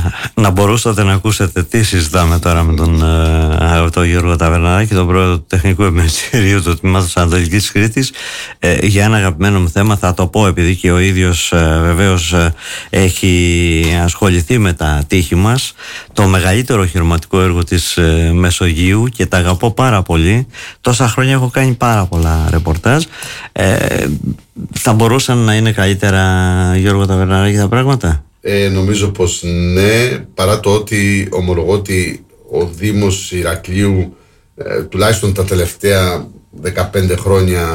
Να μπορούσατε να ακούσετε τι συζητάμε τώρα με τον Γιώργο Ταβερναράκη, τον πρόεδρο του Τεχνικού Επιμελητηρίου του Τμήματος Ανατολικής Κρήτης, για ένα αγαπημένο μου θέμα. Θα το πω επειδή και ο ίδιος βεβαίως έχει ασχοληθεί με τα τείχη μας, το μεγαλύτερο οχυρωματικό έργο της Μεσογείου, και τα αγαπώ πάρα πολύ. Τόσα χρόνια έχω κάνει πάρα πολλά ρεπορτάζ. Θα μπορούσαν να είναι καλύτερα, Γιώργο Ταβερναράκη, τα πράγματα? Νομίζω πως ναι, παρά το ότι ομολογώ ότι ο Δήμος Ηρακλείου τουλάχιστον τα τελευταία 15 χρόνια,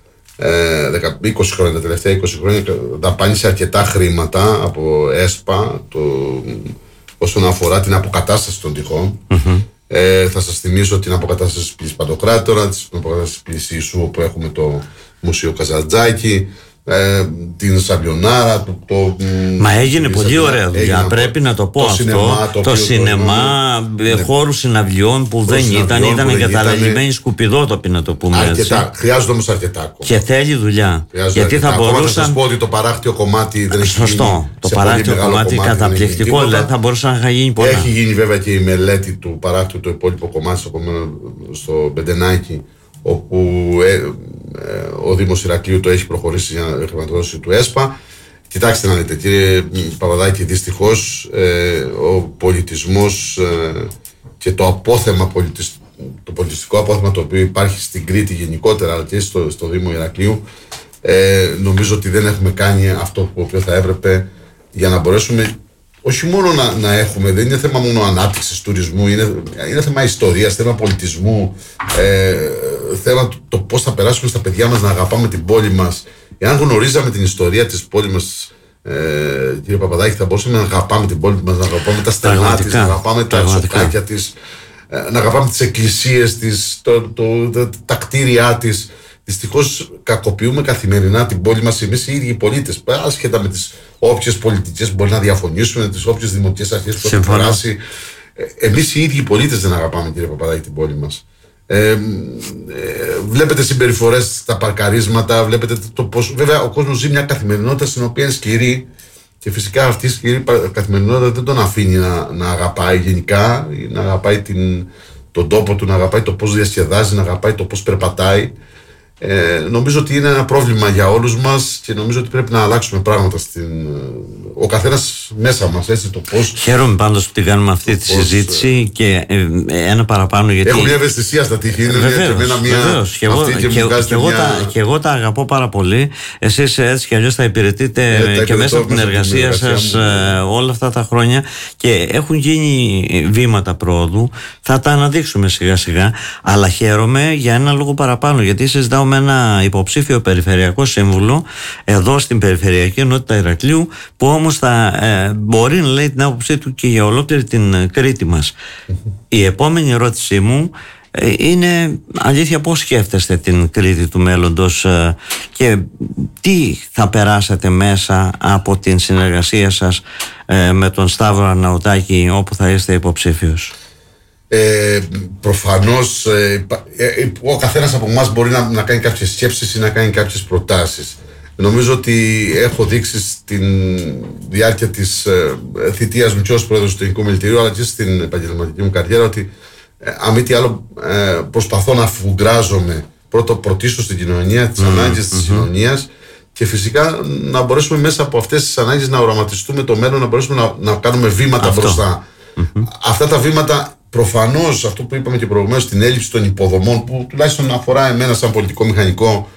20 χρόνια, τα τελευταία 20 χρόνια δαπάνησε αρκετά χρήματα από ΕΣΠΑ όσον αφορά την αποκατάσταση των τυχών. Θα σας θυμίσω την αποκατάσταση της Παντοκράτορα, την αποκατάσταση της Ιησού, όπου έχουμε το Μουσείο Καζαντζάκη, την Σαμπιονάρα. Μα έγινε πολύ ωραία δουλειά, πρέπει να το πω αυτό. Το σινεμά, χώρους συναυλιών που δεν ήταν εγκαταλελειμμένοι σκουπιδότοποι, να το πούμε έτσι. Χρειάζονται όμως αρκετά ακόμα. Και θέλει δουλειά. Γιατί θα μπορούσαν. Θα σας πω ότι το παράκτιο κομμάτι δεν έχει γίνει. Σωστό. Το παράκτιο κομμάτι καταπληκτικό, δηλαδή θα μπορούσαν να γίνει πολλά. Έχει γίνει βέβαια και η μελέτη του παράκτιου, το υπόλοιπο κομμάτι στο Μπεντενάκι, όπου ο Δήμος Ηρακλείου το έχει προχωρήσει για να χρηματοδότηση του ΕΣΠΑ. Κοιτάξτε να δείτε, κύριε Παπαδάκη, δυστυχώς ο πολιτισμός και το απόθεμα το πολιτιστικό απόθεμα το οποίο υπάρχει στην Κρήτη γενικότερα, αλλά και στο Δήμο Ηρακλείου, νομίζω ότι δεν έχουμε κάνει αυτό που θα έπρεπε για να μπορέσουμε όχι μόνο να έχουμε, δεν είναι θέμα μόνο ανάπτυξης τουρισμού, είναι θέμα ιστορίας, θέμα πολιτισμού, θέμα το πώς θα περάσουμε στα παιδιά μας να αγαπάμε την πόλη μας. Εάν γνωρίζαμε την ιστορία της πόλης μας, κύριε Παπαδάκη, θα μπορούσαμε να αγαπάμε την πόλη μας, να αγαπάμε τα στενά της, να αγαπάμε τα σοκάκια της, να αγαπάμε τις εκκλησίες της, τα κτίρια της. Δυστυχώς κακοποιούμε καθημερινά την πόλη μας εμείς οι ίδιοι οι πολίτες, άσχετα με τις όποιες πολιτικές μπορεί να διαφωνήσουμε, τις όποιες δημοτικές αρχές που έχουν περάσει. Εμείς οι ίδιοι οι πολίτες δεν αγαπάμε, κύριε Παπαδάκη, την πόλη μας. Βλέπετε συμπεριφορές στα παρκαρίσματα, βλέπετε το πώς. Βέβαια, ο κόσμος ζει μια καθημερινότητα στην οποία είναι σκληρή, και φυσικά αυτή η σκληρή καθημερινότητα δεν τον αφήνει να αγαπάει γενικά, να αγαπάει τον τόπο του, να αγαπάει το πώς διασκεδάζει, να αγαπάει το πώς περπατάει. Νομίζω ότι είναι ένα πρόβλημα για όλους μας και νομίζω ότι πρέπει να αλλάξουμε πράγματα ο καθένας μέσα μας, έτσι, το πώς. Χαίρομαι πάντως που την κάνουμε αυτή τη συζήτηση και ένα παραπάνω, γιατί έχω μια ευαισθησία στα τείχη. Βεβαίως, και εγώ τα αγαπώ πάρα πολύ. Εσείς έτσι κι αλλιώς τα υπηρετείτε και μέσα από την εργασία σας όλα αυτά τα χρόνια και έχουν γίνει βήματα πρόοδου. Θα τα αναδείξουμε σιγά σιγά, αλλά χαίρομαι για ένα λόγο παραπάνω, γιατί συζητάω με ένα υποψήφιο περιφερειακό σύμβουλο εδώ στην Περιφερειακή Ενότητα Ηρακλείου, που όμως θα μπορεί να λέει την άποψή του και για ολόκληρη την Κρήτη μας. Η επόμενη ερώτησή μου είναι, αλήθεια, πώς σκέφτεστε την Κρήτη του μέλλοντος και τι θα περάσετε μέσα από την συνεργασία σας με τον Σταύρο Αρναουτάκη, όπου θα είστε υποψήφιος? Προφανώς ο καθένας από εμάς μπορεί να κάνει κάποιες σκέψεις ή να κάνει κάποιες προτάσεις. Νομίζω ότι έχω δείξει στη διάρκεια της θητείας μου και ως πρόεδρος του Τεχνικού Επιμελητηρίου, αλλά και στην επαγγελματική μου καριέρα, ότι αν μη τι άλλο προσπαθώ να αφουγκράζομαι πρωτίστως στην κοινωνία, τις ανάγκες της κοινωνίας, και φυσικά να μπορέσουμε μέσα από αυτές τις ανάγκες να οραματιστούμε το μέλλον, να μπορέσουμε να κάνουμε βήματα μπροστά. Αυτά τα βήματα, προφανώς, αυτό που είπαμε και προηγουμένως, την έλλειψη των υποδομών, που τουλάχιστον αφορά εμένα σαν πολιτικό μηχανικό,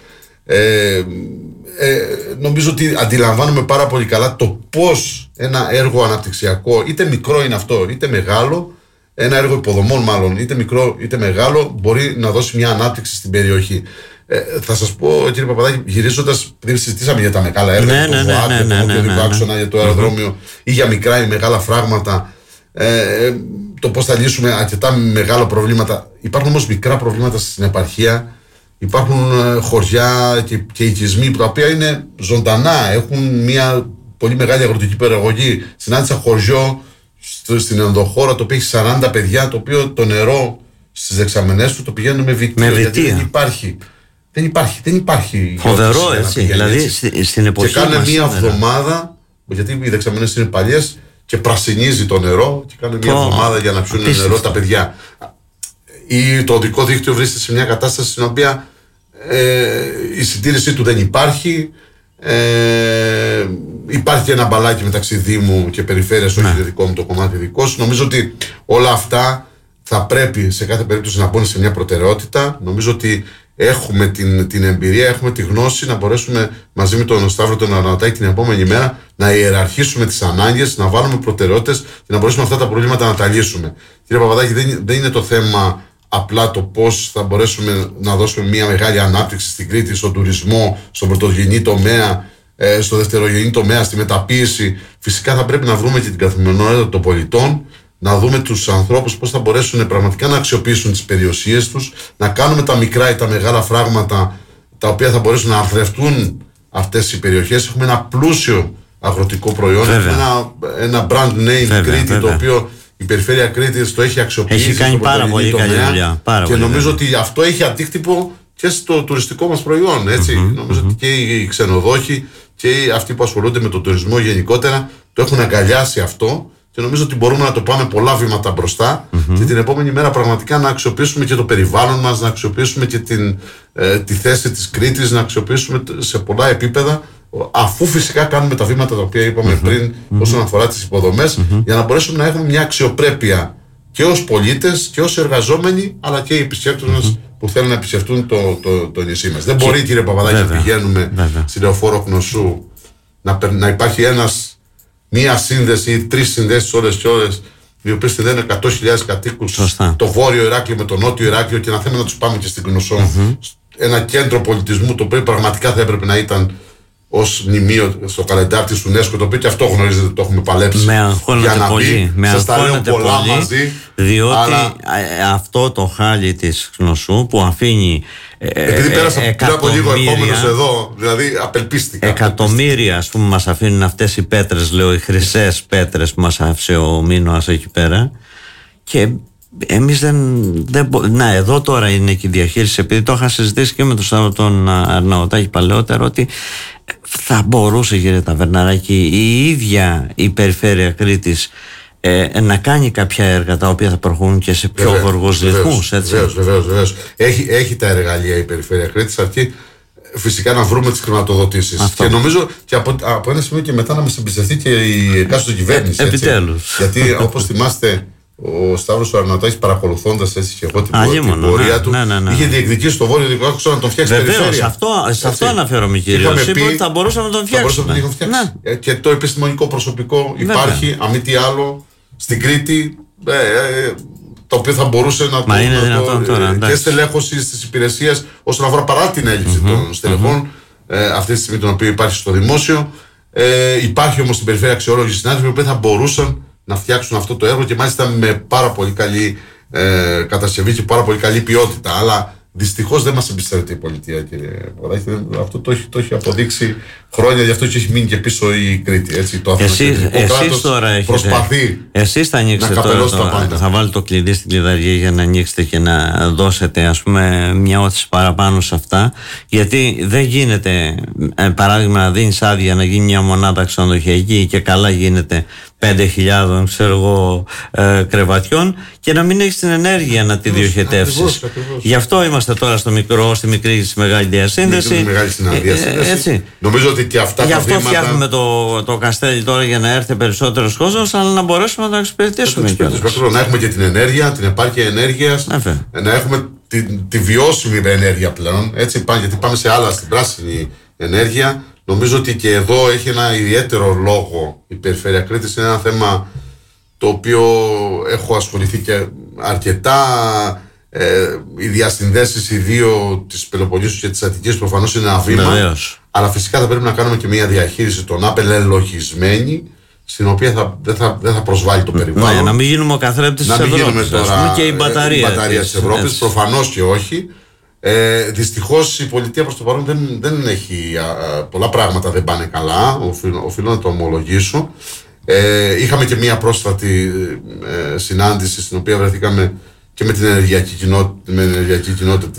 νομίζω ότι αντιλαμβάνομαι πάρα πολύ καλά το πώς ένα έργο αναπτυξιακό, είτε μικρό είναι αυτό είτε μεγάλο, ένα έργο υποδομών μάλλον, είτε μικρό είτε μεγάλο, μπορεί να δώσει μια ανάπτυξη στην περιοχή. Θα σας πω, κύριε Παπαδάκη, γυρίζοντας, επειδή συζητήσαμε για τα μεγάλα έργα, για το ΒΟΑΚ, για τον οποιοδήποτε άξονα, για το αεροδρόμιο ή για μικρά ή μεγάλα φράγματα, το πώς θα λύσουμε αρκετά μεγάλα προβλήματα. Υπάρχουν όμως μικρά προβλήματα στην επαρχία. Υπάρχουν χωριά και οικισμοί τα οποία είναι ζωντανά, έχουν μια πολύ μεγάλη αγροτική παραγωγή. Συνάντησα χωριό στην ενδοχώρα το οποίο έχει 40 παιδιά, το οποίο το νερό στις δεξαμενές του το πηγαίνουν με βιτίο, γιατί δεν υπάρχει. Φοβερό, έτσι, δηλαδή στην εποχή και κάνε μια εβδομάδα, γιατί οι δεξαμενές είναι παλιές, και πρασινίζει το νερό και κάνει μια εβδομάδα για να πιούν νερό τα παιδιά. Ή το οδικό δίκτυο βρίσκεται σε μια κατάσταση στην οποία η συντήρησή του δεν υπάρχει. Υπάρχει ένα μπαλάκι μεταξύ Δήμου και περιφέρειας, όχι δικό μου το κομμάτι δικό σου. Νομίζω ότι όλα αυτά θα πρέπει σε κάθε περίπτωση να μπουν σε μια προτεραιότητα. Νομίζω ότι έχουμε την εμπειρία, έχουμε τη γνώση να μπορέσουμε μαζί με τον Σταύρο τον Αρναουτάκη την επόμενη μέρα να ιεραρχήσουμε τις ανάγκες, να βάλουμε προτεραιότητες και να μπορέσουμε αυτά τα προβλήματα να τα λύσουμε. Κύριε Παπαδάκη, δεν είναι το θέμα απλά το πώς θα μπορέσουμε να δώσουμε μια μεγάλη ανάπτυξη στην Κρήτη, στον τουρισμό, στον πρωτογενή τομέα, στο δευτερογενή τομέα, στη μεταποίηση. Φυσικά θα πρέπει να βρούμε και την καθημερινότητα των πολιτών, να δούμε τους ανθρώπους πώς θα μπορέσουν πραγματικά να αξιοποιήσουν τις περιουσίες τους, να κάνουμε τα μικρά ή τα μεγάλα φράγματα τα οποία θα μπορέσουν να αρθρευτούν αυτές οι περιοχές. Έχουμε ένα πλούσιο αγροτικό προϊόν, έχουμε ένα brand name Κρήτη, το οποίο η περιφέρεια Κρήτης το έχει αξιοποιήσει. Έχει κάνει πάρα πολύ καλή δουλειά. Και νομίζω ότι αυτό έχει αντίκτυπο και στο τουριστικό μας προϊόν. Νομίζω ότι και οι ξενοδόχοι και αυτοί που ασχολούνται με τον τουρισμό γενικότερα το έχουν αγκαλιάσει αυτό. Και νομίζω ότι μπορούμε να το πάμε πολλά βήματα μπροστά και την επόμενη μέρα πραγματικά να αξιοποιήσουμε και το περιβάλλον μας, να αξιοποιήσουμε και τη θέση της Κρήτης, να αξιοποιήσουμε σε πολλά επίπεδα, αφού φυσικά κάνουμε τα βήματα τα οποία είπαμε πριν όσον αφορά τις υποδομές, για να μπορέσουμε να έχουμε μια αξιοπρέπεια και ως πολίτες και ως εργαζόμενοι, αλλά και οι επισκέπτες μας που θέλουν να επισκεφτούν το νησί μας. Δεν μπορεί, κύριε Παπαδάκη, να πηγαίνουμε στη Λεωφόρο Κνωσού να υπάρχει μία σύνδεση ή 3 συνδέσεις ώρες και ώρες, οι οποίες συνδέουν 100.000 κατοίκους, το βόρειο Ηράκλειο με το νότιο Ηράκλειο, και να θέλουμε να τους πάμε και στην Κνωσό. Ένα κέντρο πολιτισμού το οποίο πραγματικά θα έπρεπε να ήταν ως μνημείο στο καλεντάρ της UNESCO, το οποίο και αυτό γνωρίζετε, το έχουμε παλέψει. Με αγχώνεται πολύ. Σας τα λέω πολλά μαζί. Διότι αυτό το χάλι της Κνωσού που αφήνει. Επειδή πέρασα πριν από λίγο ερχόμενος εδώ, δηλαδή απελπίστηκα. Εκατομμύρια, ας πούμε, μας αφήνουν αυτές οι πέτρες, λέω, οι χρυσές πέτρες που μας άφησε ο Μίνωας εκεί πέρα. Και εμείς να, εδώ τώρα είναι και η διαχείριση, επειδή το είχα συζητήσει και με τον Αρναουτάκη παλαιότερα, ότι θα μπορούσε, κύριε Ταβερναράκη, η ίδια η περιφέρεια Κρήτης να κάνει κάποια έργα τα οποία θα προχωρούν και σε πιο γοργούς ρυθμούς. Βεβαίως. Έχει τα εργαλεία η περιφέρεια Κρήτης, αρκεί φυσικά να βρούμε τις χρηματοδοτήσεις. Και νομίζω και από ένα σημείο και μετά να μας εμπιστευτεί και η εκάστοτε κυβέρνηση. Επιτέλους. Γιατί όπως θυμάστε, ο Σταύρος ο Αρναουτάκης, παρακολουθώντας έτσι και εγώ την πορεία του, είχε διεκδικήσει στο Βόρειο Δυτικό Άκουσο να τον φτιάξει περιφέρεια. Σε αυτό αναφέρομαι, κύριε. Είπα ότι θα μπορούσαμε να τον φτιάξουμε. Και το επιστημονικό προσωπικό υπάρχει, αν μη τι άλλο, στην Κρήτη, το οποίο θα μπορούσε να το. Και στελέχωση στις υπηρεσίες όσον αφορά, παρά την έλλειψη των στελεχών, αυτή τη στιγμή, τον οποίο υπάρχει στο δημόσιο. Υπάρχει όμως στην περιφέρεια αξιόλογοι συνάδελφοι που θα μπορούσαν να φτιάξουν αυτό το έργο, και μάλιστα με πάρα πολύ καλή κατασκευή και πάρα πολύ καλή ποιότητα. Αλλά δυστυχώς δεν μας εμπιστεύεται η πολιτεία, κύριε Παπαδάκη. Αυτό το έχει αποδείξει χρόνια, γι' αυτό και έχει μείνει και πίσω η Κρήτη. Έτσι, το εσείς τώρα έχετε, προσπαθεί. Εσείς θα ανοίξετε τώρα, θα βάλετε το κλειδί στην κλειδαριά για να ανοίξετε και να δώσετε, ας πούμε, μια όθηση παραπάνω σε αυτά. Γιατί δεν γίνεται, παράδειγμα, να δίνεις άδεια να γίνει μια μονάδα ξενοδοχειακή και καλά γίνεται 5.000 κρεβατιών και να μην έχεις την ενέργεια να τη διοχετεύσεις. Γι' αυτό είμαστε τώρα στη μικρή, στη μεγάλη διασύνδεση. Έτσι. Νομίζω ότι και αυτά γι' αυτό φτιάχνουμε το καστέλι τώρα, για να έρθει περισσότερος κόσμος, αλλά να μπορέσουμε να το εξυπηρετήσουμε. Να έχουμε και την ενέργεια, την επάρκεια ενέργειας, να έχουμε τη βιώσιμη ενέργεια πλέον. Έτσι, γιατί πάμε σε άλλα, στην πράσινη ενέργεια. Νομίζω ότι και εδώ έχει ένα ιδιαίτερο λόγο η περιφέρεια Κρήτης. Είναι ένα θέμα το οποίο έχω ασχοληθεί και αρκετά. Οι διασυνδέσεις, οι δύο, της Πελοποννήσου και της Αττικής, προφανώς είναι ένα βήμα. Αλλά φυσικά θα πρέπει να κάνουμε και μια διαχείριση των απελελογισμένη, στην οποία δεν θα προσβάλλει το περιβάλλον. Να μην γίνουμε ο καθρέπτης της Ευρώπης. Να μην γίνουμε τώρα και η μπαταρία της Ευρώπης. Προφανώς και όχι. Δυστυχώς η πολιτεία προς το παρόν δεν έχει. Πολλά πράγματα δεν πάνε καλά. Οφείλω να το ομολογήσω. Είχαμε και μια πρόσφατη συνάντηση, στην οποία βρεθήκαμε και με την ενεργειακή κοινότητα,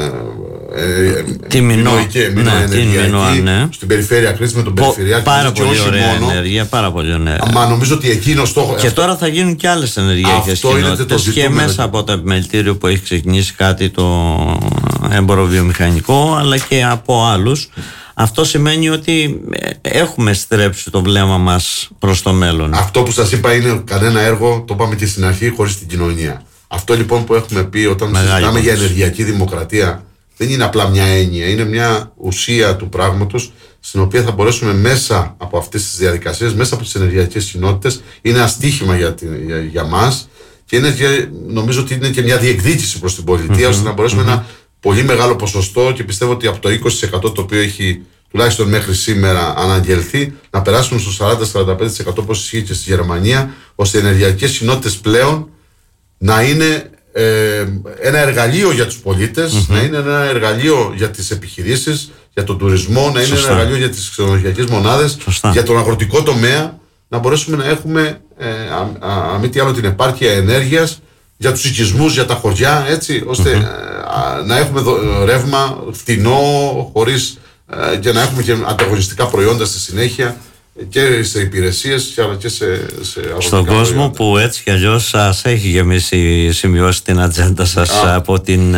την μηνοϊκή ενεργειακή, στην περιφέρεια Κρήτης με τον Περιφερειάρχη. Πάρα πολύ ωραία ενέργεια, πάρα πολύ ωραία. Μα νομίζω ότι εκείνο στόχο. Και τώρα θα γίνουν και άλλες ενεργειακές κοινότητες και μέσα από το επιμελητήριο που έχει ξεκινήσει κάτι το εμποροβιομηχανικό, αλλά και από άλλους. Αυτό σημαίνει ότι έχουμε στρέψει το βλέμμα μας προς το μέλλον. Αυτό που σας είπα είναι κανένα έργο, το είπαμε και στην αρχή, χωρίς την κοινωνία. Αυτό λοιπόν που έχουμε πει όταν συζητάμε για ενεργειακή δημοκρατία, δεν είναι απλά μια έννοια, είναι μια ουσία του πράγματος, στην οποία θα μπορέσουμε μέσα από αυτές τις διαδικασίες, μέσα από τις ενεργειακές κοινότητες, είναι ένα στίχημα για μας και νομίζω ότι είναι και μια διεκδίκηση προς την πολιτεία, ώστε να μπορέσουμε ένα πολύ μεγάλο ποσοστό, και πιστεύω ότι από το 20% το οποίο έχει τουλάχιστον μέχρι σήμερα αναγγελθεί, να περάσουμε στο 40-45% όπως ισχύει και στη Γερμανία, ώστε οι ενεργειακές κοινότητες πλέον να είναι ένα εργαλείο για τους πολίτες, να είναι ένα εργαλείο για τις επιχειρήσεις, για τον τουρισμό, να είναι ένα εργαλείο για τις ξενοδοχειακές μονάδες, για τον αγροτικό τομέα, να μπορέσουμε να έχουμε αν μη τι άλλο την επάρκεια ενέργειας για τους οικισμούς, για τα χωριά, έτσι, ώστε να έχουμε ρεύμα φτηνό, χωρίς και να έχουμε και ανταγωνιστικά προϊόντα στη συνέχεια και σε υπηρεσίες αλλά και σε στον κόσμο προϊόντα. Που έτσι κι αλλιώς σας έχει γεμίσει σημειώσει την ατζέντα σας από την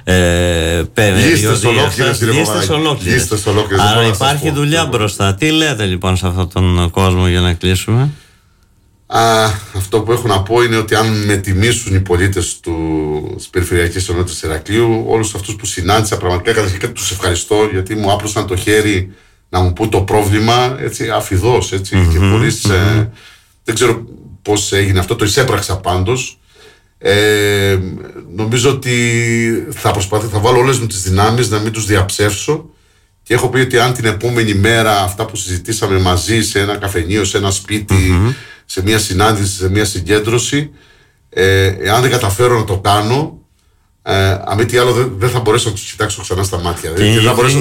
λίστες ολόκληρες. Άρα υπάρχει δουλειά μπροστά. Τι λέτε λοιπόν σε αυτόν τον κόσμο για να κλείσουμε? Αυτό που έχω να πω είναι ότι αν με τιμήσουν οι πολίτες της Περιφερειακής Ενότητας Ηρακλείου, όλους αυτούς που συνάντησα, πραγματικά καταρχήν τους ευχαριστώ, γιατί μου άπλωσαν το χέρι να μου πούν το πρόβλημα, έτσι, αφιδώς, έτσι, και χωρίς, δεν ξέρω πώς έγινε αυτό, το εισέπραξα πάντως. Νομίζω ότι θα βάλω όλες μου τις δυνάμεις να μην τους διαψεύσω, και έχω πει ότι αν την επόμενη μέρα αυτά που συζητήσαμε μαζί σε ένα καφενείο, σε ένα σπίτι, σε μια συνάντηση, σε μια συγκέντρωση, εάν δεν καταφέρω να το κάνω, αν μη τι άλλο δεν θα μπορέσω να τους κοιτάξω ξανά στα μάτια. Και δεν θα μπορέσω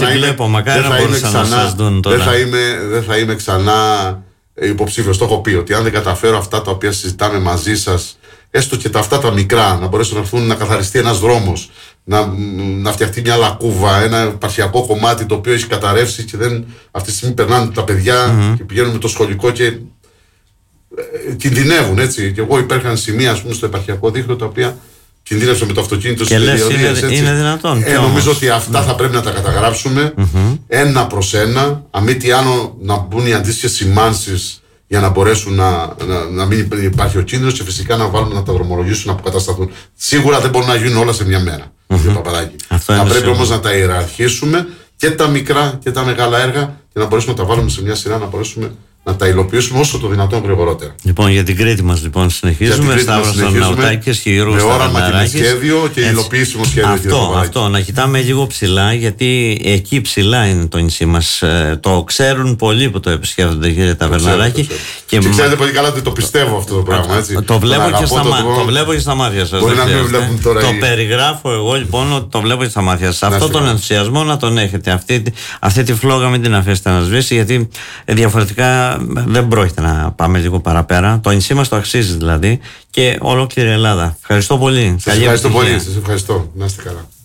δεν θα είμαι ξανά υποψήφιος. Το έχω πει ότι αν δεν καταφέρω αυτά τα οποία συζητάμε μαζί σας, έστω και αυτά τα μικρά, να μπορέσουν να έρθουν, να καθαριστεί ένας δρόμος, να φτιαχτεί μια λακκούβα, ένα επαρχιακό κομμάτι το οποίο έχει καταρρεύσει και αυτή τη στιγμή περνάνε τα παιδιά και πηγαίνουν με το σχολικό και κινδυνεύουν, έτσι. Και εγώ υπήρχαν σημεία, ας πούμε, στο επαρχιακό δίκτυο τα οποία κινδύνευσαν με το αυτοκίνητο στις περιοδίες. Είναι δυνατόν. Νομίζω ότι αυτά θα πρέπει να τα καταγράψουμε ένα προς ένα, αν μη τι άλλο να μπουν οι αντίστοιχες σημάνσεις για να μπορέσουν να μην υπάρχει ο κίνδυνος, και φυσικά να βάλουμε να τα δρομολογήσουν, να αποκατασταθούν. Σίγουρα δεν μπορούν να γίνουν όλα σε μια μέρα. Θα πρέπει όμως να τα ιεραρχήσουμε, και τα μικρά και τα μεγάλα έργα, και να μπορέσουμε να τα βάλουμε σε μια σειρά, να μπορέσουμε να τα υλοποιήσουμε όσο το δυνατόν γρηγορότερα. Λοιπόν, για την Κρήτη μας λοιπόν συνεχίζουμε. Σταύρος Ναουτάκης και Γιώργος Σταυραναράκης. Με όραμα και με σχέδιο και υλοποιήσιμο σχέδιο. Αυτό, να κοιτάμε λίγο ψηλά, γιατί εκεί ψηλά είναι το νησί μας. Το ξέρουν πολλοί που το επισκέφτονται, κύριε Ταβερναράκη. Και ξέρετε πολύ καλά ότι το πιστεύω αυτό το πράγμα. Έτσι. Το βλέπω και στα μάτια σας. Μπορεί να μην βλέπουν τώρα. Το περιγράφω εγώ λοιπόν ότι το βλέπω και στα μάτια σας. Αυτό τον ενθουσιασμό να τον έχετε. Αυτή τη φλόγα μην την αφήσετε να σβήσει, γιατί διαφορετικά δεν πρόκειται να πάμε λίγο παραπέρα. Το νησί μας το αξίζει δηλαδή, και ολόκληρη Ελλάδα. Ευχαριστώ πολύ. Σας ευχαριστώ πολύ. Σας ευχαριστώ. Να είστε καλά.